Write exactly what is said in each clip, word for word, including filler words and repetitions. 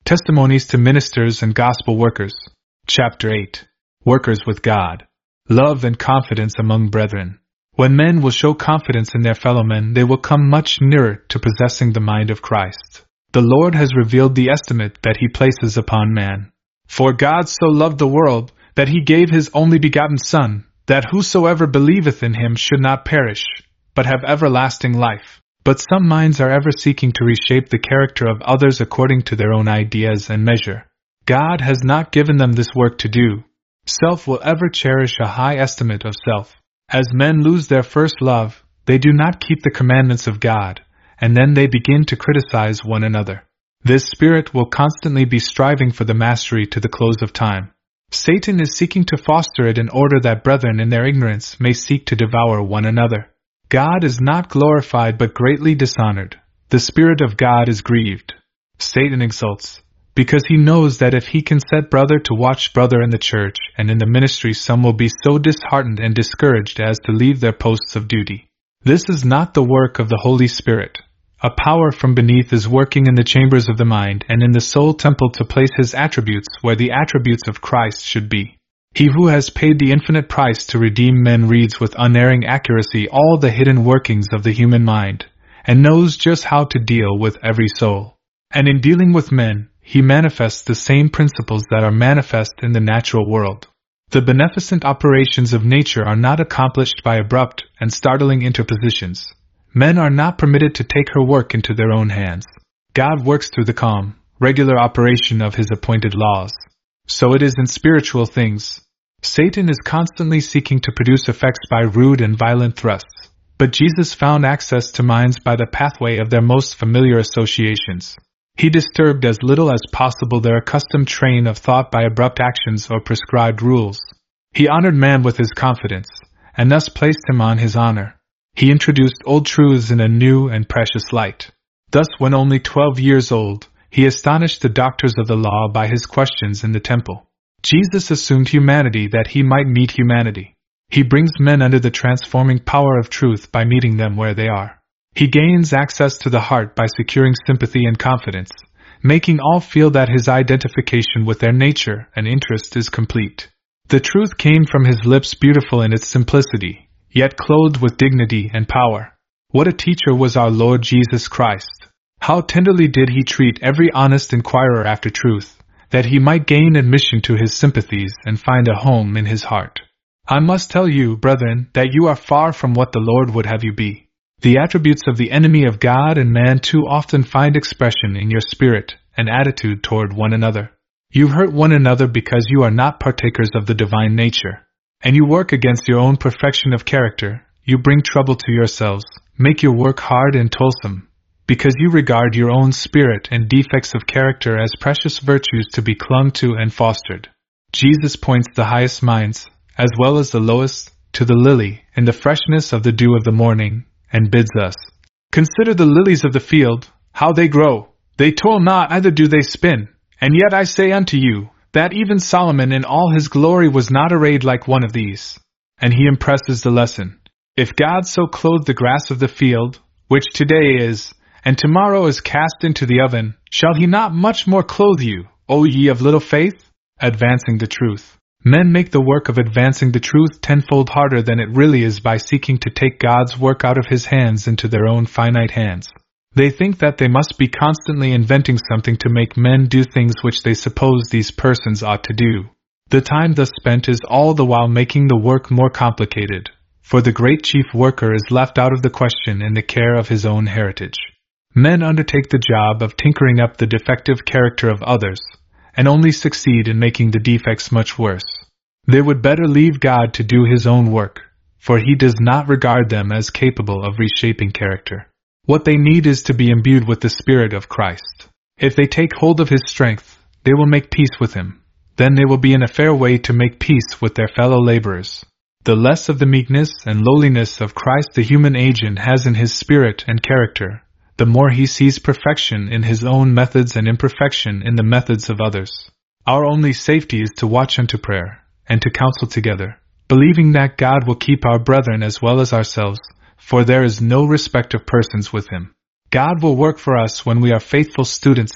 Testimonies to Ministers and Gospel Workers. Chapter eight. Workers with God. Love and confidence among brethren. When men will show confidence in their fellow men, they will come much nearer to possessing the mind of Christ. The Lord has revealed the estimate that He places upon man. For God so loved the world, that He gave His only begotten Son, that whosoever believeth in Him should not perish, but have everlasting life. But some minds are ever seeking to reshape the character of others according to their own ideas and measure. God has not given them this work to do. Self will ever cherish a high estimate of self. As men lose their first love, they do not keep the commandments of God, and then they begin to criticize one another. This spirit will constantly be striving for the mastery to the close of time. Satan is seeking to foster it in order that brethren in their ignorance may seek to devour one another. God is not glorified but greatly dishonored. The Spirit of God is grieved. Satan exults, because he knows that if he can set brother to watch brother in the church and in the ministry, some will be so disheartened and discouraged as to leave their posts of duty. This is not the work of the Holy Spirit. A power from beneath is working in the chambers of the mind and in the soul temple to place His attributes where the attributes of Christ should be. He who has paid the infinite price to redeem men reads with unerring accuracy all the hidden workings of the human mind, and knows just how to deal with every soul. And in dealing with men, He manifests the same principles that are manifest in the natural world. The beneficent operations of nature are not accomplished by abrupt and startling interpositions. Men are not permitted to take her work into their own hands. God works through the calm, regular operation of His appointed laws. So it is in spiritual things. Satan is constantly seeking to produce effects by rude and violent thrusts, but Jesus found access to minds by the pathway of their most familiar associations. He disturbed as little as possible their accustomed train of thought by abrupt actions or prescribed rules. He honored man with His confidence, and thus placed him on his honor. He introduced old truths in a new and precious light. Thus, when only twelve years old, He astonished the doctors of the law by His questions in the temple. Jesus assumed humanity that He might meet humanity. He brings men under the transforming power of truth by meeting them where they are. He gains access to the heart by securing sympathy and confidence, making all feel that His identification with their nature and interest is complete. The truth came from His lips, beautiful in its simplicity, yet clothed with dignity and power. What a teacher was our Lord Jesus Christ! How tenderly did He treat every honest inquirer after truth, that he might gain admission to His sympathies and find a home in His heart. I must tell you, brethren, that you are far from what the Lord would have you be. The attributes of the enemy of God and man too often find expression in your spirit and attitude toward one another. You hurt one another because you are not partakers of the divine nature, and you work against your own perfection of character. You bring trouble to yourselves, make your work hard and toilsome, because you regard your own spirit and defects of character as precious virtues to be clung to and fostered. Jesus points the highest minds, as well as the lowest, to the lily in the freshness of the dew of the morning, and bids us, "Consider the lilies of the field, how they grow. They toil not, neither do they spin. And yet I say unto you, that even Solomon in all his glory was not arrayed like one of these." And he impresses the lesson. If God so clothed the grass of the field, which today is, and tomorrow is cast into the oven, shall He not much more clothe you, O ye of little faith? Advancing the truth. Men make the work of advancing the truth tenfold harder than it really is by seeking to take God's work out of His hands into their own finite hands. They think that they must be constantly inventing something to make men do things which they suppose these persons ought to do. The time thus spent is all the while making the work more complicated, for the great chief worker is left out of the question in the care of his own heritage. Men undertake the job of tinkering up the defective character of others, and only succeed in making the defects much worse. They would better leave God to do His own work, for He does not regard them as capable of reshaping character. What they need is to be imbued with the Spirit of Christ. If they take hold of His strength, they will make peace with Him. Then they will be in a fair way to make peace with their fellow laborers. The less of the meekness and lowliness of Christ the human agent has in his spirit and character, the more he sees perfection in his own methods and imperfection in the methods of others. Our only safety is to watch unto prayer, and to counsel together, believing that God will keep our brethren as well as ourselves, for there is no respect of persons with Him. God will work for us when we are faithful students,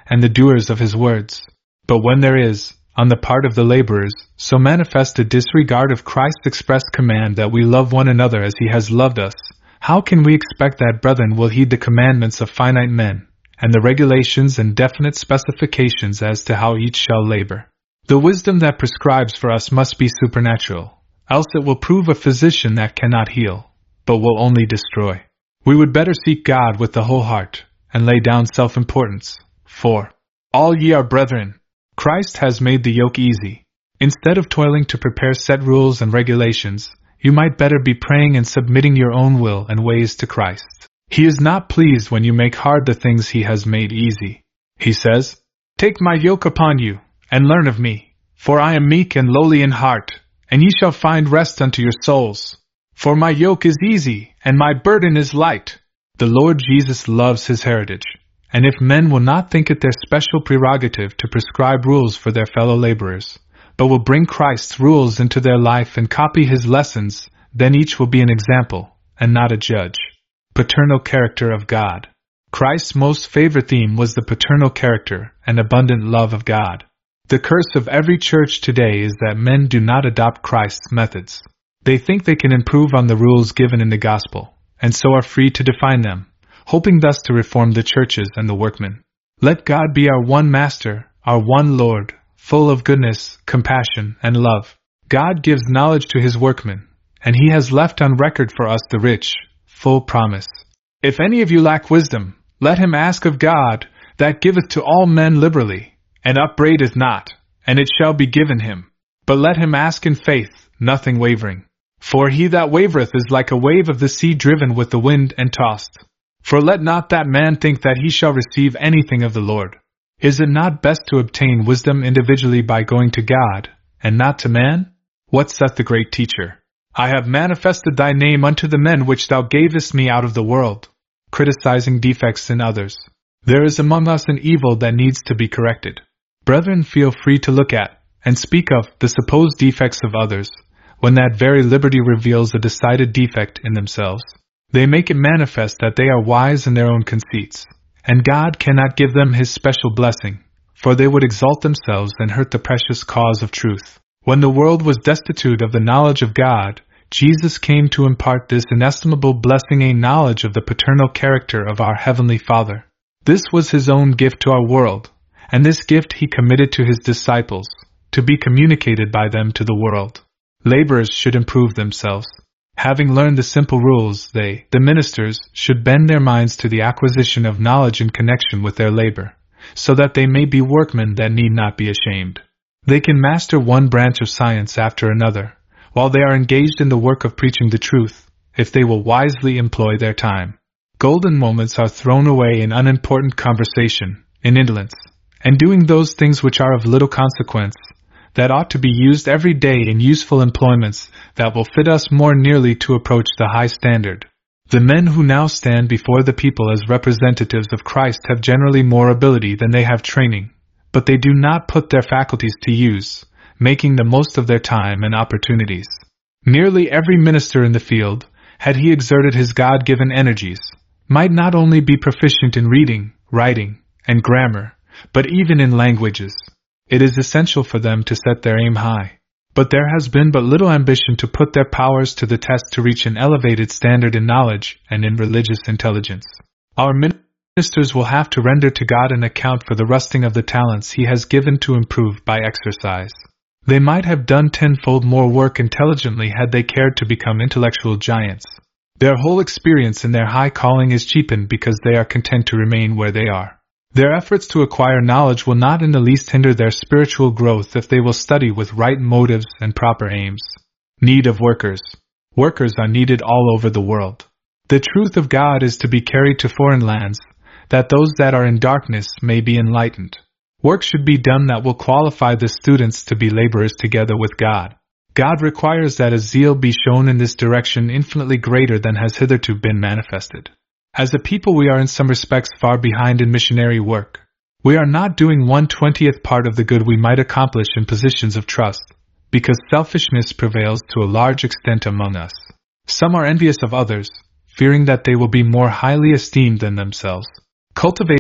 and the doers of his words. But when there is, on the part of the laborers, so manifest a disregard of Christ's express command that we love one another as he has loved us, how can we expect that brethren will heed the commandments of finite men, and the regulations and definite specifications as to how each shall labor? The wisdom that prescribes for us must be supernatural, else it will prove a physician that cannot heal, but will only destroy. We would better seek God with the whole heart, and lay down self-importance. For all ye are brethren. Christ has made the yoke easy. Instead of toiling to prepare set rules and regulations, you might better be praying and submitting your own will and ways to Christ. He is not pleased when you make hard the things he has made easy. He says, "Take my yoke upon you, and learn of me, for I am meek and lowly in heart, and ye shall find rest unto your souls. For my yoke is easy, and my burden is light." The Lord Jesus loves his heritage. And if men will not think it their special prerogative to prescribe rules for their fellow laborers, but will bring Christ's rules into their life and copy his lessons, then each will be an example, and not a judge. Paternal character of God. Christ's most favorite theme was the paternal character and abundant love of God. The curse of every church today is that men do not adopt Christ's methods. They think they can improve on the rules given in the gospel, and so are free to define them, hoping thus to reform the churches and the workmen. Let God be our one Master, our one Lord, full of goodness, compassion, and love. God gives knowledge to his workmen, and he has left on record for us the rich, full promise. If any of you lack wisdom, let him ask of God, that giveth to all men liberally, and upbraideth not, and it shall be given him. But let him ask in faith, nothing wavering. For he that wavereth is like a wave of the sea driven with the wind and tossed. For let not that man think that he shall receive anything of the Lord. Is it not best to obtain wisdom individually by going to God, and not to man? What saith the great teacher? I have manifested thy name unto the men which thou gavest me out of the world. Criticizing defects in others. There is among us an evil that needs to be corrected. Brethren, feel free to look at, and speak of, the supposed defects of others, when that very liberty reveals a decided defect in themselves. They make it manifest that they are wise in their own conceits, and God cannot give them his special blessing, for they would exalt themselves and hurt the precious cause of truth. When the world was destitute of the knowledge of God, Jesus came to impart this inestimable blessing, a knowledge of the paternal character of our Heavenly Father. This was his own gift to our world, and this gift he committed to his disciples, to be communicated by them to the world. Laborers should improve themselves. Having learned the simple rules, they, the ministers, should bend their minds to the acquisition of knowledge in connection with their labor, so that they may be workmen that need not be ashamed. They can master one branch of science after another, while they are engaged in the work of preaching the truth, if they will wisely employ their time. Golden moments are thrown away in unimportant conversation, in indolence, and doing those things which are of little consequence, that ought to be used every day in useful employments that will fit us more nearly to approach the high standard. The men who now stand before the people as representatives of Christ have generally more ability than they have training, but they do not put their faculties to use, making the most of their time and opportunities. Nearly every minister in the field, had he exerted his God-given energies, might not only be proficient in reading, writing, and grammar, but even in languages. It is essential for them to set their aim high. But there has been but little ambition to put their powers to the test to reach an elevated standard in knowledge and in religious intelligence. Our ministers will have to render to God an account for the rusting of the talents he has given to improve by exercise. They might have done tenfold more work intelligently had they cared to become intellectual giants. Their whole experience in their high calling is cheapened because they are content to remain where they are. Their efforts to acquire knowledge will not in the least hinder their spiritual growth if they will study with right motives and proper aims. Need of workers. Workers are needed all over the world. The truth of God is to be carried to foreign lands, that those that are in darkness may be enlightened. Work should be done that will qualify the students to be laborers together with God. God requires that a zeal be shown in this direction infinitely greater than has hitherto been manifested. As a people we are in some respects far behind in missionary work. We are not doing one twentieth part of the good we might accomplish in positions of trust, because selfishness prevails to a large extent among us. Some are envious of others, fearing that they will be more highly esteemed than themselves. Cultivate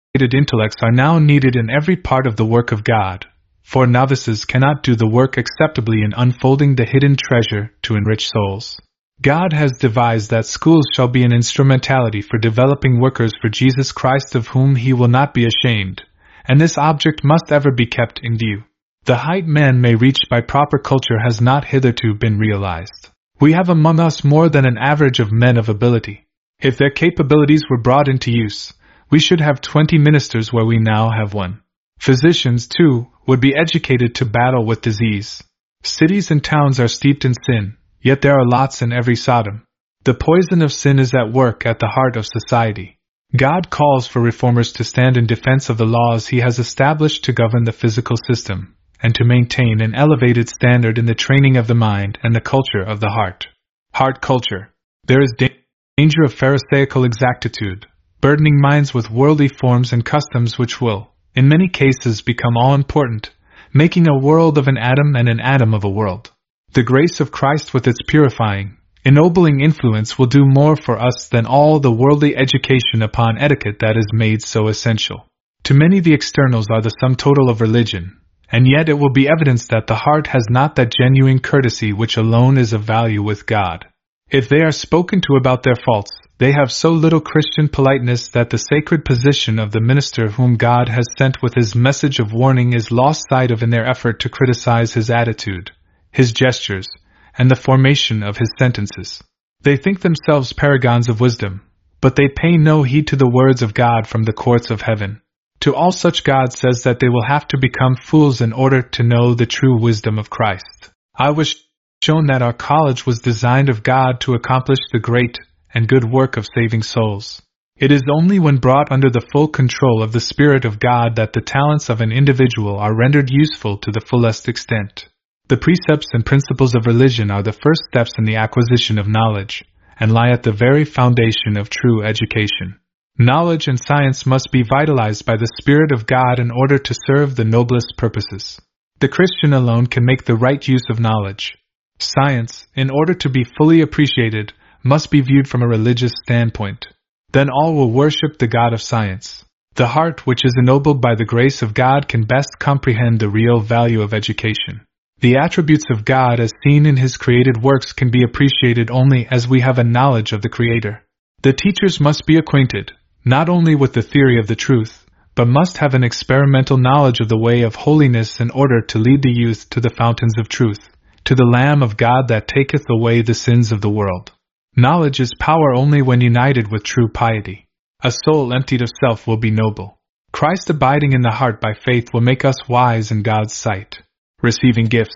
intellects are now needed in every part of the work of God, for novices cannot do the work acceptably in unfolding the hidden treasure to enrich souls. God has devised that schools shall be an instrumentality for developing workers for Jesus Christ, of whom he will not be ashamed, and this object must ever be kept in view. The height man may reach by proper culture has not hitherto been realized. We have among us more than an average of men of ability. If their capabilities were brought into use, we should have twenty ministers where we now have one. Physicians, too, would be educated to battle with disease. Cities and towns are steeped in sin, yet there are lots in every Sodom. The poison of sin is at work at the heart of society. God calls for reformers to stand in defense of the laws he has established to govern the physical system, and to maintain an elevated standard in the training of the mind and the culture of the heart. Heart culture. There is danger of pharisaical exactitude, burdening minds with worldly forms and customs which will, in many cases, become all-important, making a world of an atom and an atom of a world. The grace of Christ with its purifying, ennobling influence will do more for us than all the worldly education upon etiquette that is made so essential. To many the externals are the sum total of religion, and yet it will be evidence that the heart has not that genuine courtesy which alone is of value with God. If they are spoken to about their faults, they have so little Christian politeness that the sacred position of the minister whom God has sent with his message of warning is lost sight of in their effort to criticize his attitude, his gestures, and the formation of his sentences. They think themselves paragons of wisdom, but they pay no heed to the words of God from the courts of heaven. To all such God says that they will have to become fools in order to know the true wisdom of Christ. I was shown that our college was designed of God to accomplish the great and good work of saving souls. It is only when brought under the full control of the Spirit of God that the talents of an individual are rendered useful to the fullest extent. The precepts and principles of religion are the first steps in the acquisition of knowledge, and lie at the very foundation of true education. Knowledge and science must be vitalized by the Spirit of God in order to serve the noblest purposes. The Christian alone can make the right use of knowledge. Science, in order to be fully appreciated, must be viewed from a religious standpoint. Then all will worship the God of science. The heart which is ennobled by the grace of God can best comprehend the real value of education. The attributes of God as seen in His created works can be appreciated only as we have a knowledge of the Creator. The teachers must be acquainted, not only with the theory of the truth, but must have an experimental knowledge of the way of holiness in order to lead the youth to the fountains of truth, to the Lamb of God that taketh away the sins of the world. Knowledge is power only when united with true piety. A soul emptied of self will be noble. Christ abiding in the heart by faith will make us wise in God's sight. Receiving gifts.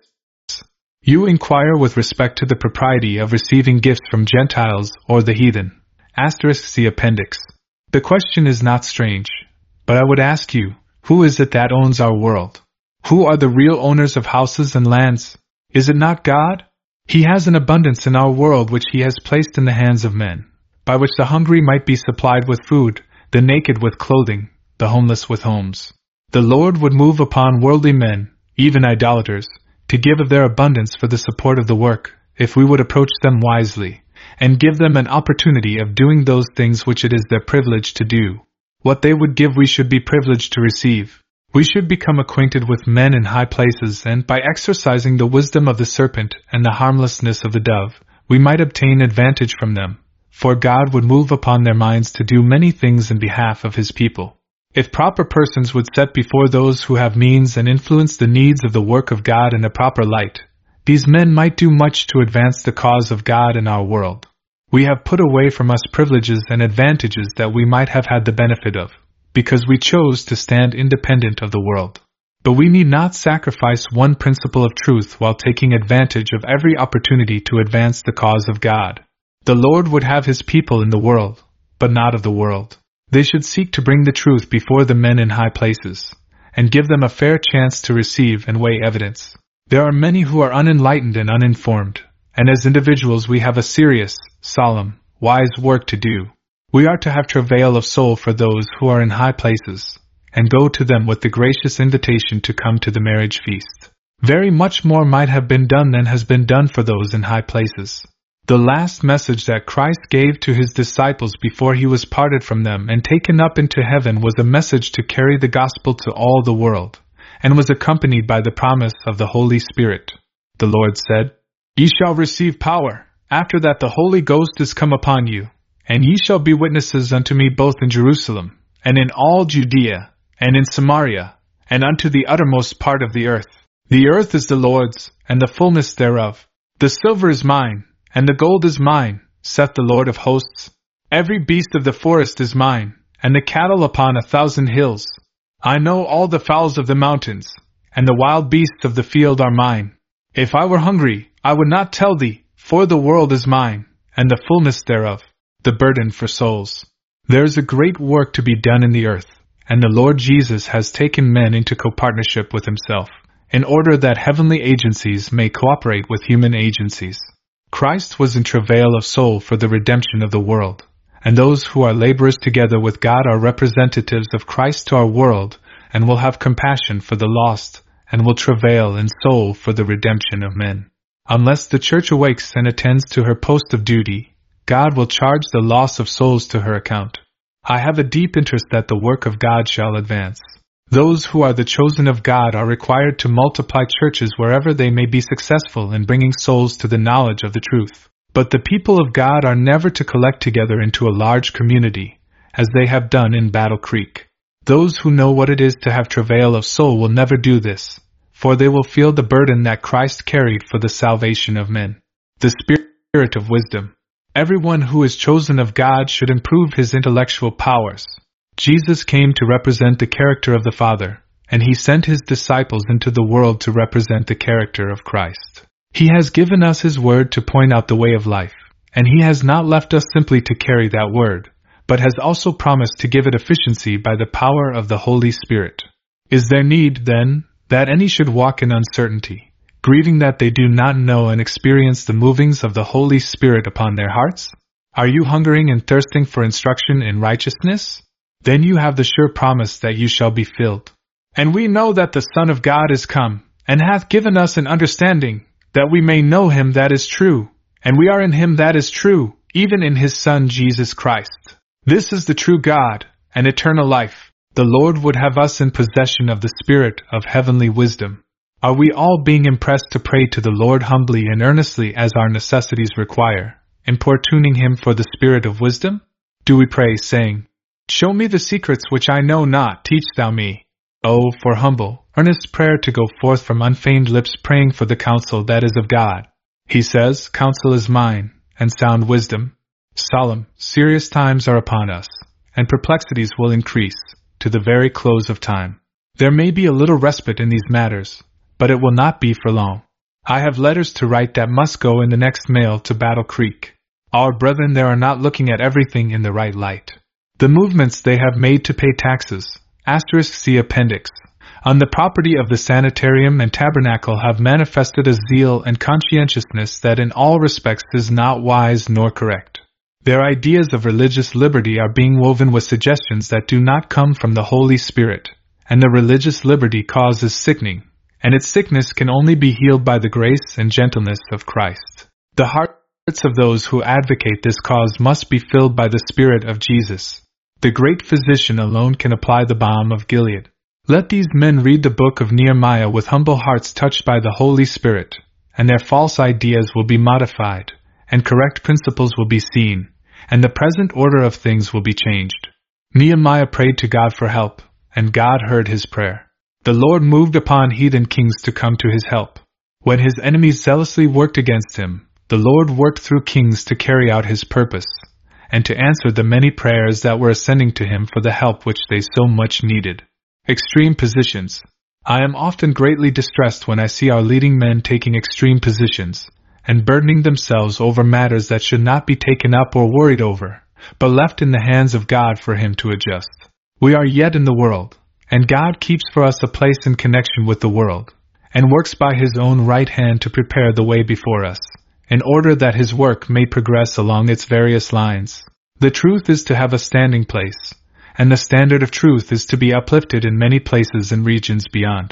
You inquire with respect to the propriety of receiving gifts from Gentiles or the heathen. Asterisk see appendix. The question is not strange, but I would ask you, who is it that owns our world? Who are the real owners of houses and lands? Is it not God? He has an abundance in our world which He has placed in the hands of men, by which the hungry might be supplied with food, the naked with clothing, the homeless with homes. The Lord would move upon worldly men, even idolaters, to give of their abundance for the support of the work, if we would approach them wisely, and give them an opportunity of doing those things which it is their privilege to do. What they would give we should be privileged to receive. We should become acquainted with men in high places, and by exercising the wisdom of the serpent and the harmlessness of the dove, we might obtain advantage from them, for God would move upon their minds to do many things in behalf of His people. If proper persons would set before those who have means and influence the needs of the work of God in a proper light, these men might do much to advance the cause of God in our world. We have put away from us privileges and advantages that we might have had the benefit of, because we chose to stand independent of the world. But we need not sacrifice one principle of truth while taking advantage of every opportunity to advance the cause of God. The Lord would have His people in the world, but not of the world. They should seek to bring the truth before the men in high places, and give them a fair chance to receive and weigh evidence. There are many who are unenlightened and uninformed, and as individuals we have a serious, solemn, wise work to do. We are to have travail of soul for those who are in high places, and go to them with the gracious invitation to come to the marriage feast. Very much more might have been done than has been done for those in high places. The last message that Christ gave to his disciples before he was parted from them and taken up into heaven was a message to carry the gospel to all the world, and was accompanied by the promise of the Holy Spirit. The Lord said, "Ye shall receive power, after that the Holy Ghost is come upon you, and ye shall be witnesses unto me both in Jerusalem, and in all Judea, and in Samaria, and unto the uttermost part of the earth. The earth is the Lord's, and the fullness thereof. The silver is mine, and the gold is mine, saith the Lord of hosts. Every beast of the forest is mine, and the cattle upon a thousand hills. I know all the fowls of the mountains, and the wild beasts of the field are mine. If I were hungry, I would not tell thee, for the world is mine, and the fullness thereof, the burden for souls." There is a great work to be done in the earth, and the Lord Jesus has taken men into copartnership with himself, in order that heavenly agencies may cooperate with human agencies. Christ was in travail of soul for the redemption of the world, and those who are laborers together with God are representatives of Christ to our world, and will have compassion for the lost, and will travail in soul for the redemption of men. Unless the church awakes and attends to her post of duty, God will charge the loss of souls to her account. I have a deep interest that the work of God shall advance. Those who are the chosen of God are required to multiply churches wherever they may be successful in bringing souls to the knowledge of the truth. But the people of God are never to collect together into a large community, as they have done in Battle Creek. Those who know what it is to have travail of soul will never do this, for they will feel the burden that Christ carried for the salvation of men. The spirit of wisdom. Everyone who is chosen of God should improve his intellectual powers. Jesus came to represent the character of the Father, and he sent his disciples into the world to represent the character of Christ. He has given us his word to point out the way of life, and he has not left us simply to carry that word, but has also promised to give it efficiency by the power of the Holy Spirit. Is there need, then, that any should walk in uncertainty, grieving that they do not know and experience the movings of the Holy Spirit upon their hearts? Are you hungering and thirsting for instruction in righteousness? Then you have the sure promise that you shall be filled. And we know that the Son of God is come, and hath given us an understanding, that we may know him that is true, and we are in him that is true, even in his Son Jesus Christ. This is the true God, and eternal life. The Lord would have us in possession of the spirit of heavenly wisdom. Are we all being impressed to pray to the Lord humbly and earnestly as our necessities require, importuning him for the spirit of wisdom? Do we pray, saying, "Show me the secrets which I know not, teach thou me"? Oh, for humble, earnest prayer to go forth from unfeigned lips praying for the counsel that is of God. He says, "Counsel is mine, and sound wisdom." Solemn, serious times are upon us, and perplexities will increase, to the very close of time. There may be a little respite in these matters, but it will not be for long. I have letters to write that must go in the next mail to Battle Creek. Our brethren there are not looking at everything in the right light. The movements they have made to pay taxes, asterisk see appendix, on the property of the sanitarium and tabernacle have manifested a zeal and conscientiousness that in all respects is not wise nor correct. Their ideas of religious liberty are being woven with suggestions that do not come from the Holy Spirit, and the religious liberty cause is sickening, and its sickness can only be healed by the grace and gentleness of Christ. The hearts of those who advocate this cause must be filled by the Spirit of Jesus. The great physician alone can apply the balm of Gilead. Let these men read the book of Nehemiah with humble hearts touched by the Holy Spirit, and their false ideas will be modified, and correct principles will be seen, and the present order of things will be changed. Nehemiah prayed to God for help, and God heard his prayer. The Lord moved upon heathen kings to come to his help. When his enemies zealously worked against him, the Lord worked through kings to carry out his purpose, and to answer the many prayers that were ascending to him for the help which they so much needed. Extreme positions. I am often greatly distressed when I see our leading men taking extreme positions, and burdening themselves over matters that should not be taken up or worried over, but left in the hands of God for him to adjust. We are yet in the world, and God keeps for us a place in connection with the world, and works by his own right hand to prepare the way before us, in order that his work may progress along its various lines. The truth is to have a standing place, and the standard of truth is to be uplifted in many places and regions beyond.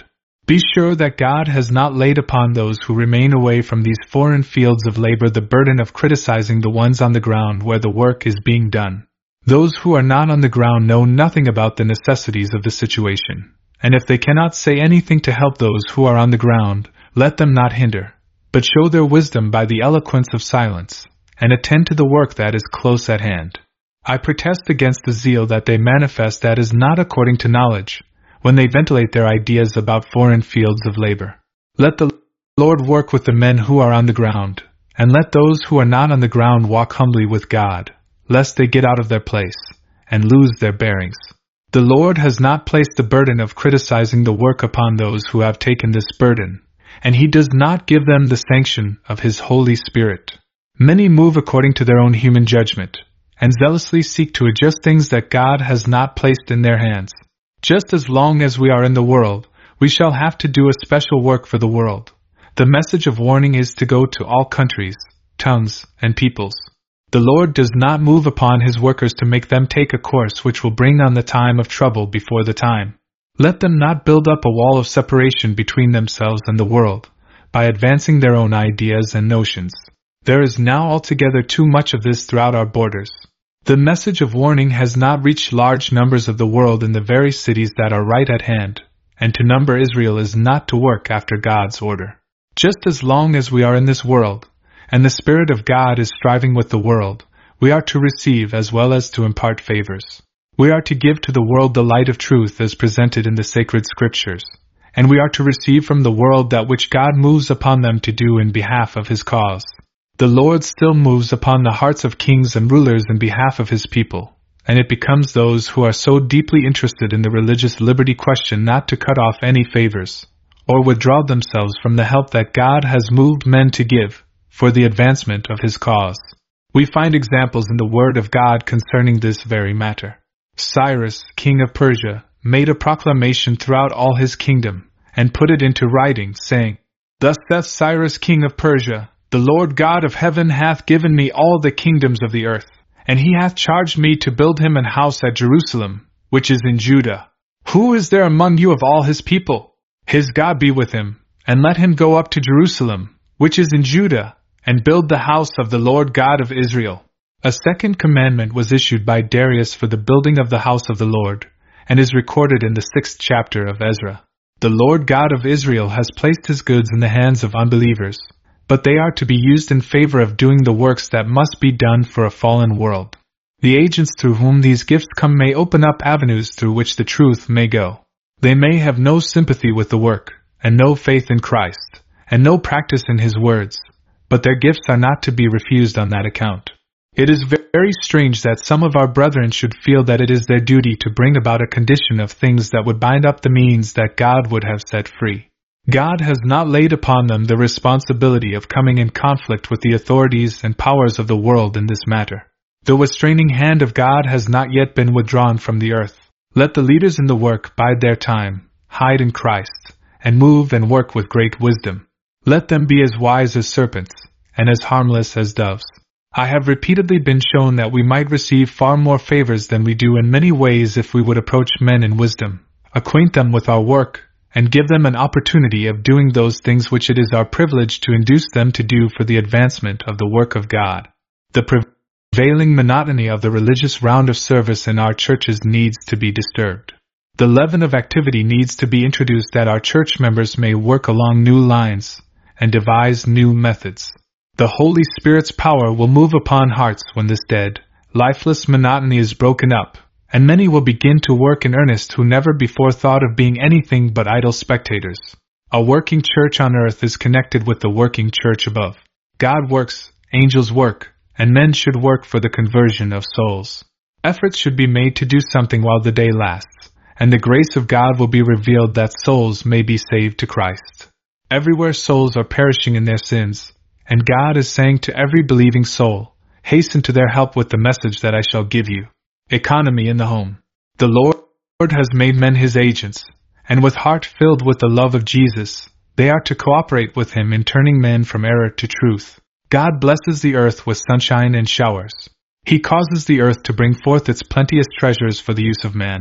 Be sure that God has not laid upon those who remain away from these foreign fields of labor the burden of criticizing the ones on the ground where the work is being done. Those who are not on the ground know nothing about the necessities of the situation, and if they cannot say anything to help those who are on the ground, let them not hinder, but show their wisdom by the eloquence of silence, and attend to the work that is close at hand. I protest against the zeal that they manifest that is not according to knowledge, when they ventilate their ideas about foreign fields of labor. Let the Lord work with the men who are on the ground, and let those who are not on the ground walk humbly with God, lest they get out of their place, and lose their bearings. The Lord has not placed the burden of criticizing the work upon those who have taken this burden, and He does not give them the sanction of His Holy Spirit. Many move according to their own human judgment, and zealously seek to adjust things that God has not placed in their hands. Just as long as we are in the world, we shall have to do a special work for the world. The message of warning is to go to all countries, tongues, and peoples. The Lord does not move upon His workers to make them take a course which will bring on the time of trouble before the time. Let them not build up a wall of separation between themselves and the world, by advancing their own ideas and notions. There is now altogether too much of this throughout our borders. The message of warning has not reached large numbers of the world in the very cities that are right at hand, and to number Israel is not to work after God's order. Just as long as we are in this world, and the Spirit of God is striving with the world, we are to receive as well as to impart favors. We are to give to the world the light of truth as presented in the sacred Scriptures, and we are to receive from the world that which God moves upon them to do in behalf of His cause. The Lord still moves upon the hearts of kings and rulers in behalf of His people, and it becomes those who are so deeply interested in the religious liberty question not to cut off any favors, or withdraw themselves from the help that God has moved men to give, for the advancement of His cause. We find examples in the Word of God concerning this very matter. Cyrus, king of Persia, made a proclamation throughout all his kingdom, and put it into writing, saying, Thus saith Cyrus king of Persia, The Lord God of heaven hath given me all the kingdoms of the earth, and He hath charged me to build Him an house at Jerusalem, which is in Judah. Who is there among you of all His people? His God be with him, and let him go up to Jerusalem, which is in Judah, and build the house of the Lord God of Israel. A second commandment was issued by Darius for the building of the house of the Lord, and is recorded in the sixth chapter of Ezra. The Lord God of Israel has placed His goods in the hands of unbelievers, but they are to be used in favor of doing the works that must be done for a fallen world. The agents through whom these gifts come may open up avenues through which the truth may go. They may have no sympathy with the work, and no faith in Christ, and no practice in His words, but their gifts are not to be refused on that account. It is very strange that some of our brethren should feel that it is their duty to bring about a condition of things that would bind up the means that God would have set free. God has not laid upon them the responsibility of coming in conflict with the authorities and powers of the world in this matter. The restraining hand of God has not yet been withdrawn from the earth. Let the leaders in the work bide their time, hide in Christ, and move and work with great wisdom. Let them be as wise as serpents, and as harmless as doves. I have repeatedly been shown that we might receive far more favors than we do in many ways if we would approach men in wisdom, acquaint them with our work, and give them an opportunity of doing those things which it is our privilege to induce them to do for the advancement of the work of God. The prevailing monotony of the religious round of service in our churches needs to be disturbed. The leaven of activity needs to be introduced that our church members may work along new lines and devise new methods. The Holy Spirit's power will move upon hearts when this dead, lifeless monotony is broken up, and many will begin to work in earnest who never before thought of being anything but idle spectators. A working church on earth is connected with the working church above. God works, angels work, and men should work for the conversion of souls. Efforts should be made to do something while the day lasts, and the grace of God will be revealed that souls may be saved to Christ. Everywhere souls are perishing in their sins, and God is saying to every believing soul, hasten to their help with the message that I shall give you. Economy in the home. The Lord has made men His agents, and with heart filled with the love of Jesus, they are to cooperate with Him in turning men from error to truth. God blesses the earth with sunshine and showers. He causes the earth to bring forth its plenteous treasures for the use of man.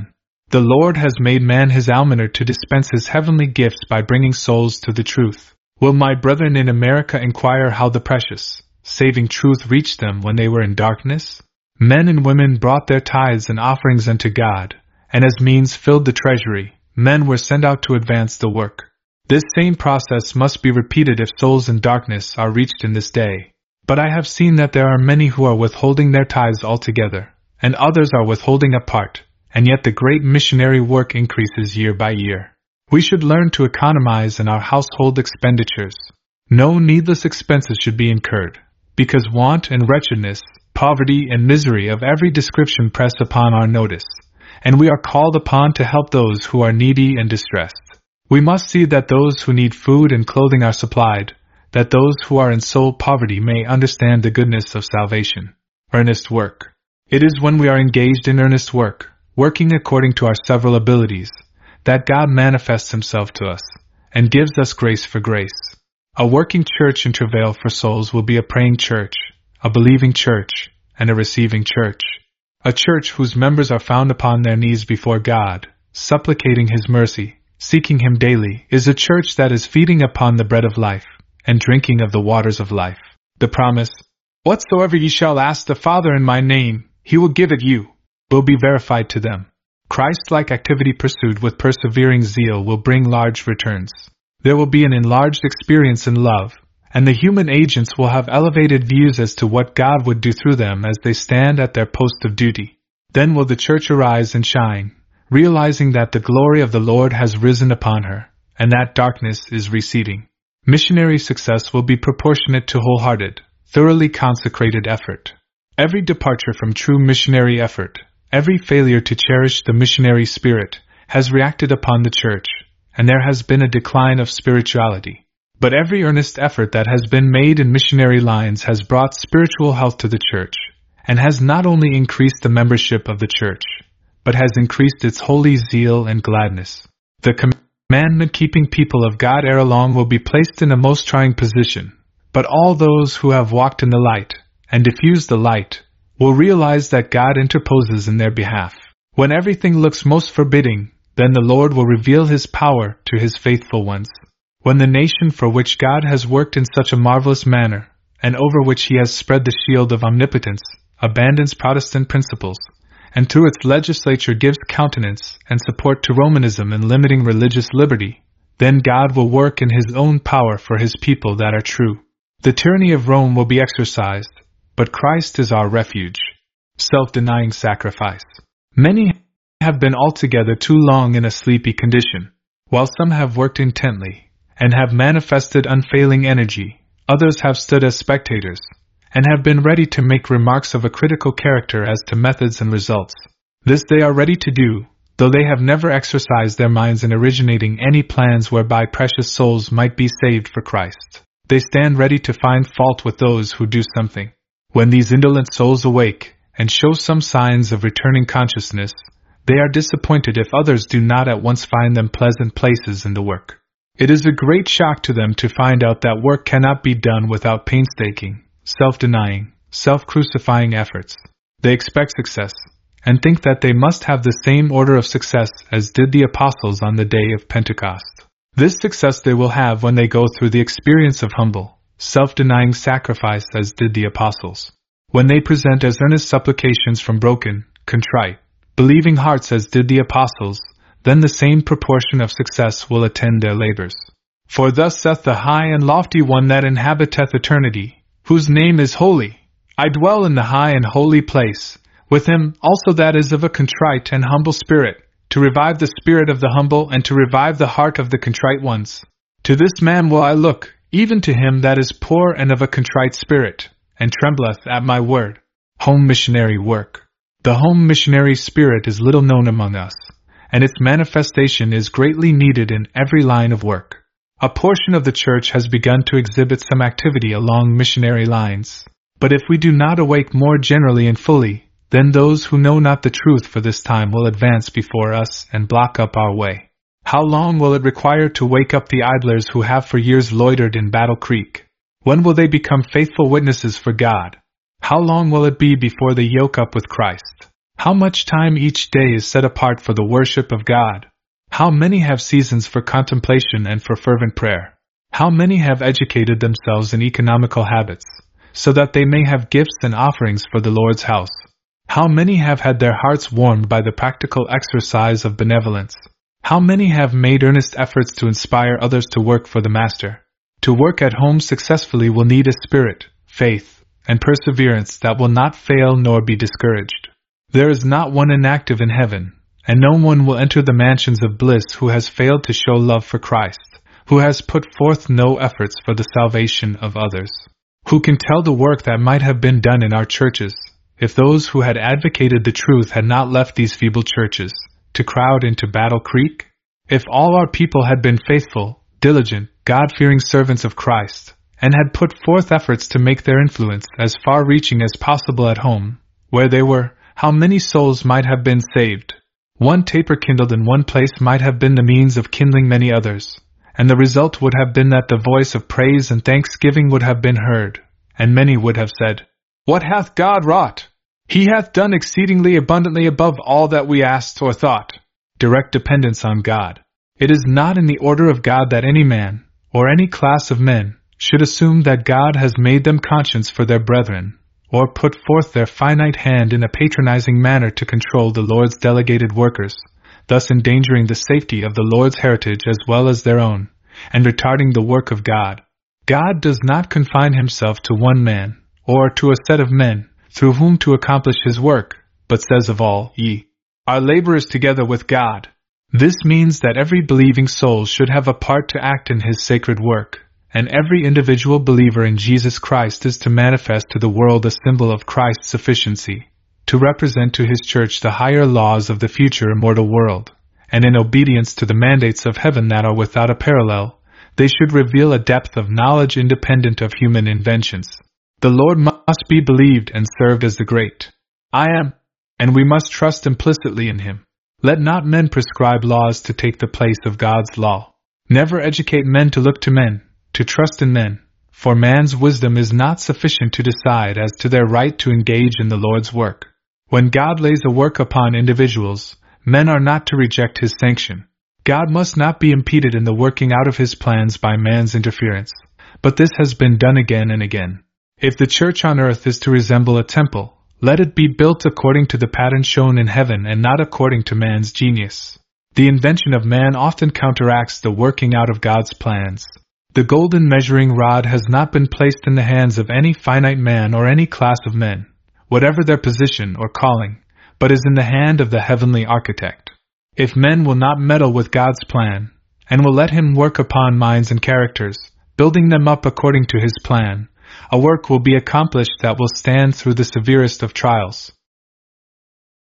The Lord has made man his almoner to dispense his heavenly gifts by bringing souls to the truth. Will my brethren in America inquire how the precious, saving truth reached them when they were in darkness? Men and women brought their tithes and offerings unto God, and as means filled the treasury, men were sent out to advance the work. This same process must be repeated if souls in darkness are reached in this day. But I have seen that there are many who are withholding their tithes altogether, and others are withholding a part, and yet the great missionary work increases year by year. We should learn to economize in our household expenditures. No needless expenses should be incurred, because want and wretchedness, poverty and misery of every description press upon our notice, and we are called upon to help those who are needy and distressed. We must see that those who need food and clothing are supplied, that those who are in soul poverty may understand the goodness of salvation. Earnest work. It is when we are engaged in earnest work, working according to our several abilities, that God manifests himself to us, and gives us grace for grace. A working church in travail for souls will be a praying church, a believing church, and a receiving church. A church whose members are found upon their knees before God, supplicating his mercy, seeking him daily, is a church that is feeding upon the bread of life, and drinking of the waters of life. The promise, "Whatsoever ye shall ask the Father in my name, he will give it you," will be verified to them. Christ-like activity pursued with persevering zeal will bring large returns. There will be an enlarged experience in love, and the human agents will have elevated views as to what God would do through them as they stand at their post of duty. Then will the church arise and shine, realizing that the glory of the Lord has risen upon her, and that darkness is receding. Missionary success will be proportionate to wholehearted, thoroughly consecrated effort. Every departure from true missionary effort, every failure to cherish the missionary spirit, has reacted upon the church, and there has been a decline of spirituality. But every earnest effort that has been made in missionary lines has brought spiritual health to the church, and has not only increased the membership of the church, but has increased its holy zeal and gladness. The commandment-keeping people of God ere long will be placed in a most trying position, but all those who have walked in the light, and diffused the light, will realize that God interposes in their behalf. When everything looks most forbidding, then the Lord will reveal his power to his faithful ones. When the nation for which God has worked in such a marvelous manner, and over which he has spread the shield of omnipotence, abandons Protestant principles, and through its legislature gives countenance and support to Romanism in limiting religious liberty, then God will work in his own power for his people that are true. The tyranny of Rome will be exercised, but Christ is our refuge. Self-denying sacrifice. Many have been altogether too long in a sleepy condition, while some have worked intently, and have manifested unfailing energy. Others have stood as spectators, and have been ready to make remarks of a critical character as to methods and results. This they are ready to do, though they have never exercised their minds in originating any plans whereby precious souls might be saved for Christ. They stand ready to find fault with those who do something. When these indolent souls awake, and show some signs of returning consciousness, they are disappointed if others do not at once find them pleasant places in the work. It is a great shock to them to find out that work cannot be done without painstaking, self-denying, self-crucifying efforts. They expect success, and think that they must have the same order of success as did the apostles on the day of Pentecost. This success they will have when they go through the experience of humble, self-denying sacrifice as did the apostles. When they present as earnest supplications from broken, contrite, believing hearts as did the apostles, then the same proportion of success will attend their labors. For thus saith the high and lofty one that inhabiteth eternity, whose name is holy. I dwell in the high and holy place, with him also that is of a contrite and humble spirit, to revive the spirit of the humble and to revive the heart of the contrite ones. To this man will I look, even to him that is poor and of a contrite spirit, and trembleth at my word. Home missionary work. The home missionary spirit is little known among us, and its manifestation is greatly needed in every line of work. A portion of the church has begun to exhibit some activity along missionary lines, but if we do not awake more generally and fully, then those who know not the truth for this time will advance before us and block up our way. How long will it require to wake up the idlers who have for years loitered in Battle Creek? When will they become faithful witnesses for God? How long will it be before they yoke up with Christ? How much time each day is set apart for the worship of God? How many have seasons for contemplation and for fervent prayer? How many have educated themselves in economical habits, so that they may have gifts and offerings for the Lord's house? How many have had their hearts warmed by the practical exercise of benevolence? How many have made earnest efforts to inspire others to work for the Master? To work at home successfully will need a spirit, faith, and perseverance that will not fail nor be discouraged. There is not one inactive in heaven, and no one will enter the mansions of bliss who has failed to show love for Christ, who has put forth no efforts for the salvation of others. Who can tell the work that might have been done in our churches, if those who had advocated the truth had not left these feeble churches, to crowd into Battle Creek? If all our people had been faithful, diligent, God-fearing servants of Christ, and had put forth efforts to make their influence as far-reaching as possible at home, where they were, how many souls might have been saved? One taper kindled in one place might have been the means of kindling many others, and the result would have been that the voice of praise and thanksgiving would have been heard, and many would have said, "What hath God wrought? He hath done exceedingly abundantly above all that we asked or thought." Direct dependence on God. It is not in the order of God that any man, or any class of men, should assume that God has made them conscience for their brethren, or put forth their finite hand in a patronizing manner to control the Lord's delegated workers, thus endangering the safety of the Lord's heritage as well as their own, and retarding the work of God. God does not confine himself to one man, or to a set of men, through whom to accomplish his work, but says of all, "Ye are laborers together with God." This means that every believing soul should have a part to act in his sacred work, and every individual believer in Jesus Christ is to manifest to the world a symbol of Christ's sufficiency, to represent to his church the higher laws of the future immortal world, and in obedience to the mandates of heaven that are without a parallel, they should reveal a depth of knowledge independent of human inventions. The Lord must be believed and served as the great I Am, and we must trust implicitly in him. Let not men prescribe laws to take the place of God's law. Never educate men to look to men, to trust in men, for man's wisdom is not sufficient to decide as to their right to engage in the Lord's work. When God lays a work upon individuals, men are not to reject his sanction. God must not be impeded in the working out of his plans by man's interference, but this has been done again and again. If the church on earth is to resemble a temple, let it be built according to the pattern shown in heaven and not according to man's genius. The invention of man often counteracts the working out of God's plans. The golden measuring rod has not been placed in the hands of any finite man or any class of men, whatever their position or calling, but is in the hand of the heavenly architect. If men will not meddle with God's plan, and will let him work upon minds and characters, building them up according to his plan, a work will be accomplished that will stand through the severest of trials.